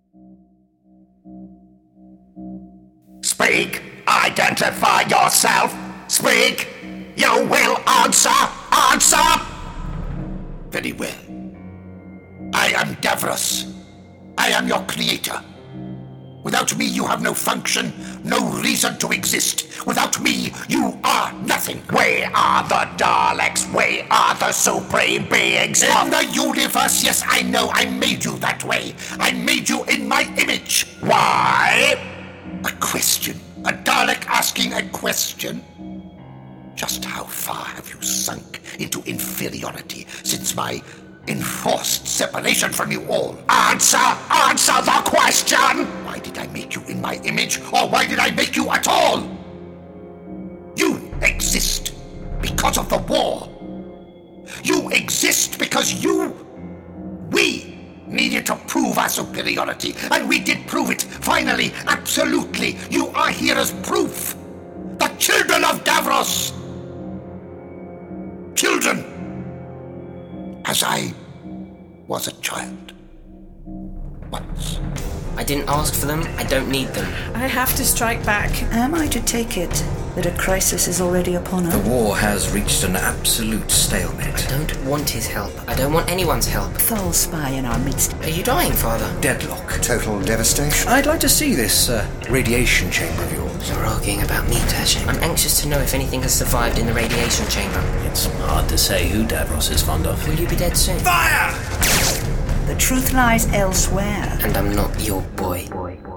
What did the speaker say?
Speak! Identify yourself! Speak! You will answer! Answer! Very well. I am Davros. I am your creator. Without me, you have no function, no reason to exist. Without me, you are nothing. We are the Daleks. We are the supreme beings in the universe. Yes, I know. I made you that way. I made you in my image. Why? A question. A Dalek asking a question. Just how far have you sunk into inferiority since my enforced separation from you all? Answer the question! Why did I make you in my image, or why did I make you at all? You exist because of the war. You exist because we needed to prove our superiority, and we did prove it. Finally, absolutely, you are here as proof. The children of Davros. Children. As I was a child. Once. I didn't ask for them. I don't need them. I have to strike back. Am I to take it that a crisis is already upon us? The war has reached an absolute stalemate. I don't want his help. I don't want anyone's help. Thal spy in our midst. Are you dying, Father? Deadlock. Total devastation. I'd like to see this radiation chamber of yours. You're arguing about me, Tashik. I'm anxious to know if anything has survived in the radiation chamber. It's hard to say who Davros is fond of. Will you be dead soon? Fire! The truth lies elsewhere. And I'm not your boy.